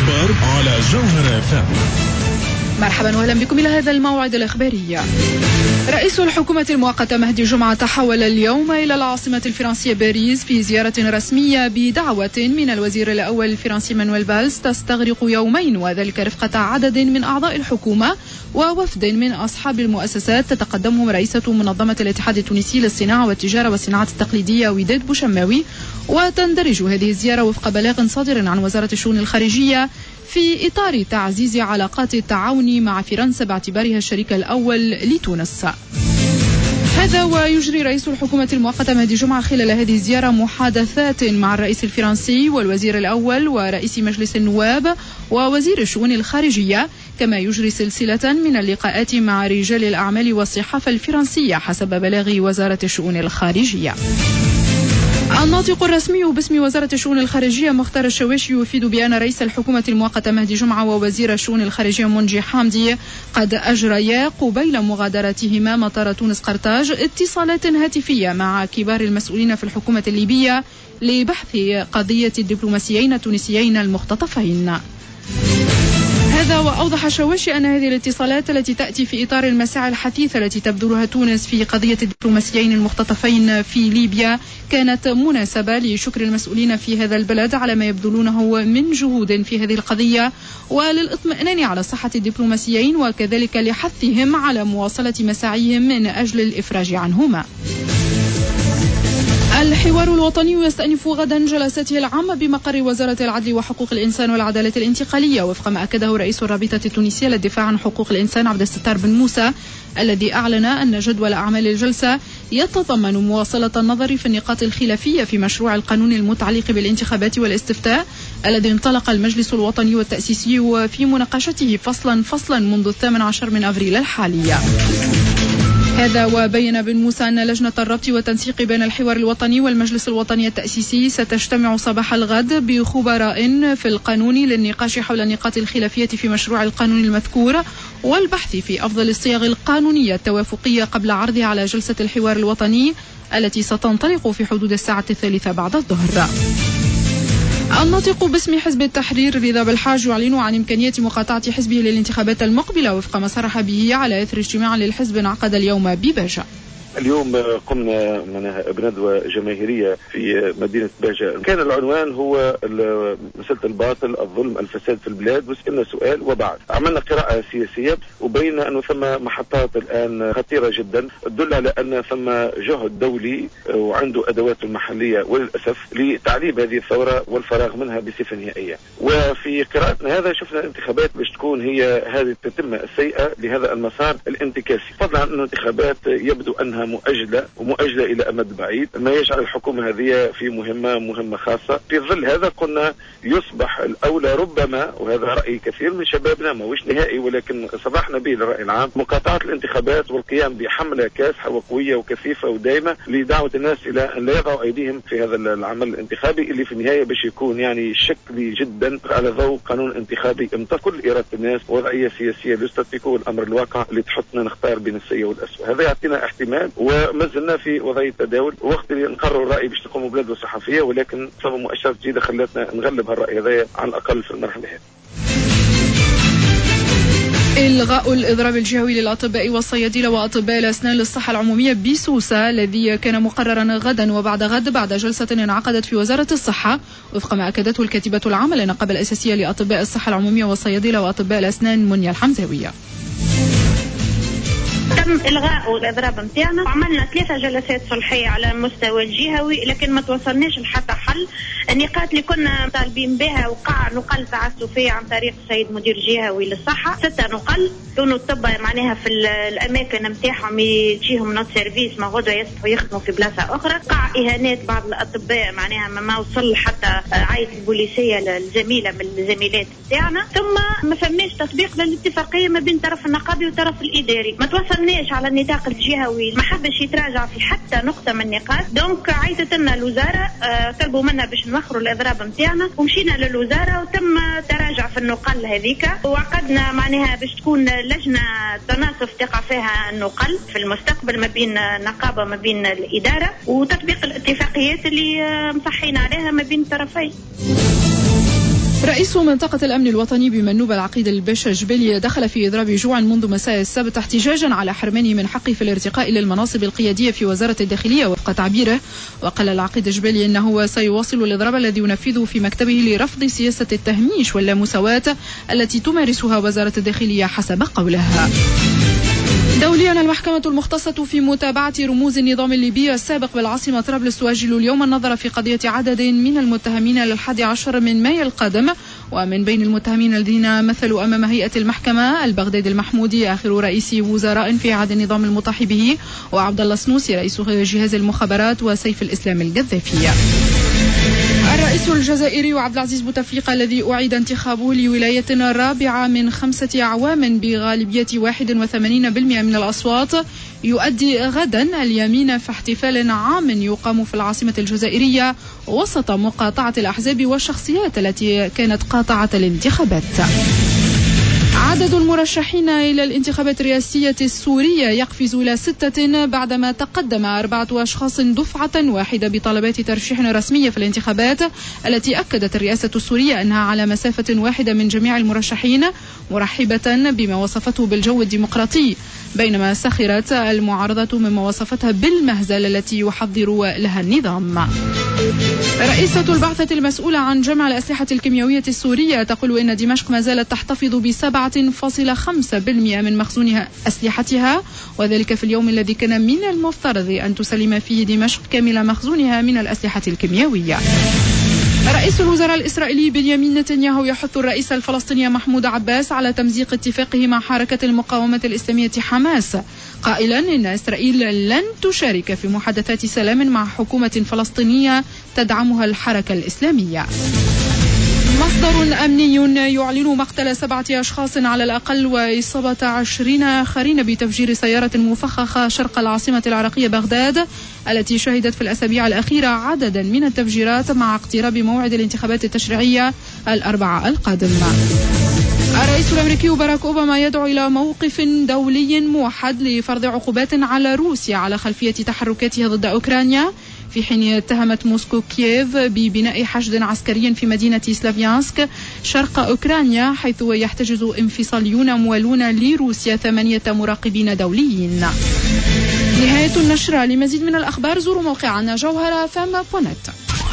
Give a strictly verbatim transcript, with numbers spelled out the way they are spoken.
الأخبار على جوهر اف ام. مرحبا واهلا بكم الى هذا الموعد الاخباري. رئيس الحكومة المؤقتة مهدي جمعة تحول اليوم الى العاصمة الفرنسية باريس في زيارة رسمية بدعوة من الوزير الاول الفرنسي مانويل فالز تستغرق يومين، وذلك رفقة عدد من اعضاء الحكومة ووفد من اصحاب المؤسسات تتقدمهم رئيسة منظمة الاتحاد التونسي للصناعة والتجارة والصناعات التقليدية وداد بوشماوي. وتندرج هذه الزيارة وفق بلاغ صادر عن وزارة الشؤون الخارجية في إطار تعزيز علاقات التعاون مع فرنسا باعتبارها الشريك الأول لتونس. هذا ويجري رئيس الحكومة المؤقتة مهدي جمعة خلال هذه الزيارة محادثات مع الرئيس الفرنسي والوزير الأول ورئيس مجلس النواب ووزير الشؤون الخارجية، كما يجري سلسلة من اللقاءات مع رجال الأعمال والصحافة الفرنسية حسب بلاغ وزارة الشؤون الخارجية. الناطق الرسمي باسم وزارة الشؤون الخارجية مختار الشواشي يفيد بأن رئيس الحكومة المؤقتة مهدي جمعة ووزير الشؤون الخارجية منجي حامدي قد أجريا قبيل مغادرتهما مطار تونس قرطاج اتصالات هاتفية مع كبار المسؤولين في الحكومة الليبية لبحث قضية الدبلوماسيين التونسيين المختطفين. هذا وأوضح الشواشي أن هذه الاتصالات التي تأتي في إطار المساعي الحثيثة التي تبذلها تونس في قضية الدبلوماسيين المختطفين في ليبيا كانت مناسبة لشكر المسؤولين في هذا البلد على ما يبذلونه من جهود في هذه القضية وللإطمئنان على صحة الدبلوماسيين وكذلك لحثهم على مواصلة مساعيهم من أجل الإفراج عنهما. الحوار الوطني يستأنف غدا جلساته العامة بمقر وزارة العدل وحقوق الإنسان والعدالة الانتقالية وفق ما أكده رئيس الرابطة التونسية للدفاع عن حقوق الإنسان عبد الستار بن موسى، الذي أعلن أن جدول أعمال الجلسة يتضمن مواصلة النظر في النقاط الخلافية في مشروع القانون المتعلق بالانتخابات والاستفتاء الذي انطلق المجلس الوطني والتأسيسي وفي مناقشته فصلا فصلا منذ الثامن عشر من أبريل الحالي. هذا وبين بن موسى أن لجنة الربط والتنسيق بين الحوار الوطني والمجلس الوطني التأسيسي ستجتمع صباح الغد بخبراء في القانون للنقاش حول النقاط الخلافية في مشروع القانون المذكور والبحث في أفضل الصيغ القانونية التوافقية قبل عرضها على جلسة الحوار الوطني التي ستنطلق في حدود الساعة الثالثة بعد الظهر. الناطق باسم حزب التحرير رضا بالحاج يعلن عن إمكانية مقاطعة حزبه للانتخابات المقبلة وفق ما صرح به على إثر اجتماع للحزب انعقد اليوم بباجة. اليوم قمنا من بندوة جماهيرية في مدينة باجة، كان العنوان هو مسألة الباطل، الظلم، الفساد في البلاد، وسألنا سؤال وبعد عملنا قراءة سياسية وبينا أنه ثم محطات الآن خطيرة جدا تدل على أن ثم جهد دولي وعنده أدوات المحلية وللأسف لتعليب هذه الثورة والفراغ منها بصفة نهائية. وفي قراءتنا هذا شفنا الانتخابات باش تكون هي هذه التتمة السيئة لهذا المسار الانتكاسي، فضلا عن الانتخابات يبدو أنها مؤجلة ومؤجلة إلى أمد بعيد، ما يجعل الحكومة هذه في مهمة مهمة خاصة. في ظل هذا قلنا يصبح الأولى ربما، وهذا رأي كثير من شبابنا ما وش نهائي ولكن صرحنا به للرأي العام، مقاطعة الانتخابات والقيام بحملة كاسحة وقوية وكثيفة ودائمة لدعوة الناس إلى أن لا يضعوا أيديهم في هذا العمل الانتخابي اللي في النهاية باش يكون يعني شكلي جدا على ضوء قانون انتخابي امتص كل إرادة الناس ووضعية سياسية ليستطيعوا الأمر الواقع اللي تحطنا نختار بين السيء والأسوأ. هذا يعطينا احتمال وما زلنا في وضعية تداول وقت اللي نقرر الرأي باش تقوم بلاد الصحفية، ولكن ثم مؤشرات جديدة خلتنا نغلب هالرأي هذا على الأقل في المرحلة هذه. إلغاء الإضراب الجهوي للأطباء والصيادلة وأطباء الأسنان للصحة العمومية بسوسة الذي كان مقررا غدا وبعد غد بعد جلسة انعقدت في وزارة الصحة وفق ما أكدته الكاتبة العامة للنقابة الأساسية لأطباء الصحة العمومية والصيادلة وأطباء الأسنان منيا الحمزاوية. تم إلغاء الإضراب متاعنا وعملنا ثلاثة جلسات صلحية على المستوى الجهوي لكن ما توصلناش لحتى حل. النقاط اللي كنا طالبين بها وقع نقل تعسفية عن طريق السيد مدير جهوي للصحة، ستة نقل كانوا الطب معناها في الأماكن متاعهم يجيهم نوت سيرفيس ما غدا يصبحوا يخدموا في بلاصة أخرى. قع إهانات بعض الأطباء معناها ما وصل حتى عاية البوليسية للزميلة من الزميلات متاعنا، ثم ما فماش تطبيق للاتفاقية ما بين طرف النقابي وطرف الإداري، ما توصلناش على النطاق الجهوي، ما حبش يتراجع في حتى نقطة من النقاط. دونك عيطت لنا الوزارة آه طلبوا منا باش نوخروا الإضراب متاعنا ومشينا للوزارة وتم تراجع في النقل هذيك، وعقدنا معناها باش تكون لجنة تناصف تقع فيها النقل في المستقبل ما بين النقابة ما بين الإدارة وتطبيق الاتفاقيات اللي مصحين عليها ما بين الطرفين. رئيس منطقة الأمن الوطني بمنوب العقيد الباشا جبلي دخل في إضراب جوع منذ مساء السبت احتجاجا على حرمانه من حقه في الارتقاء للمناصب القيادية في وزارة الداخلية وفق تعبيره. وقال العقيد جبلي إنه سيواصل الإضراب الذي ينفذه في مكتبه لرفض سياسة التهميش واللامساواة التي تمارسها وزارة الداخلية حسب قولها. دوليا، المحكمة المختصة في متابعة رموز النظام الليبي السابق بالعاصمة طرابلس تؤجل اليوم النظر في قضية عدد من المتهمين للحادي عشر من مايو القادم. ومن بين المتهمين الذين مثلوا أمام هيئة المحكمة البغدادي المحمودي آخر رئيس وزراء في عهد النظام المطاح به، وعبد الله السنوسي رئيس جهاز المخابرات، وسيف الإسلام القذافي. الرئيس الجزائري عبد العزيز بوتفليقة الذي أعيد انتخابه لولاية رابعة من خمسة أعوام بغالبية واحد وثمانين بالمئة من الأصوات يؤدي غدا اليمين في احتفال عام يقام في العاصمة الجزائرية وسط مقاطعة الأحزاب والشخصيات التي كانت قاطعة الانتخابات. عدد المرشحين إلى الانتخابات الرئاسية السورية يقفز إلى ستة بعدما تقدم أربعة أشخاص دفعة واحدة بطلبات ترشيح رسمية في الانتخابات التي أكدت الرئاسة السورية أنها على مسافة واحدة من جميع المرشحين، مرحبة بما وصفته بالجو الديمقراطي، بينما سخرت المعارضة مما وصفتها بالمهزلة التي يحضر لها النظام. رئيسة البعثة المسؤولة عن جمع الأسلحة الكيميائية السورية تقول إن دمشق ما زالت تحتفظ بسبعة فاصلة خمسة بالمئة من مخزونها أسلحتها، وذلك في اليوم الذي كان من المفترض أن تسلم فيه دمشق كامل مخزونها من الأسلحة الكيميائية. رئيس الوزراء الإسرائيلي بنيامين نتنياهو يحث الرئيس الفلسطيني محمود عباس على تمزيق اتفاقه مع حركة المقاومة الإسلامية حماس، قائلا إن إسرائيل لن تشارك في محادثات سلام مع حكومة فلسطينية تدعمها الحركة الإسلامية. مصدر أمني يعلن مقتل سبعة أشخاص على الأقل وإصابة عشرين آخرين بتفجير سيارة مفخخة شرق العاصمة العراقية بغداد التي شهدت في الأسابيع الأخيرة عددا من التفجيرات مع اقتراب موعد الانتخابات التشريعية الأربعاء القادم. الرئيس الأمريكي باراك أوباما يدعو إلى موقف دولي موحد لفرض عقوبات على روسيا على خلفية تحركاتها ضد أوكرانيا، في حين اتهمت موسكو كييف ببناء حشد عسكري في مدينة سلافيانسك شرق أوكرانيا، حيث يحتجز انفصاليون موالون لروسيا ثمانية مراقبين دوليين. نهاية النشرة. لمزيد من الأخبار زوروا موقعنا جوهرة فام دوت نت.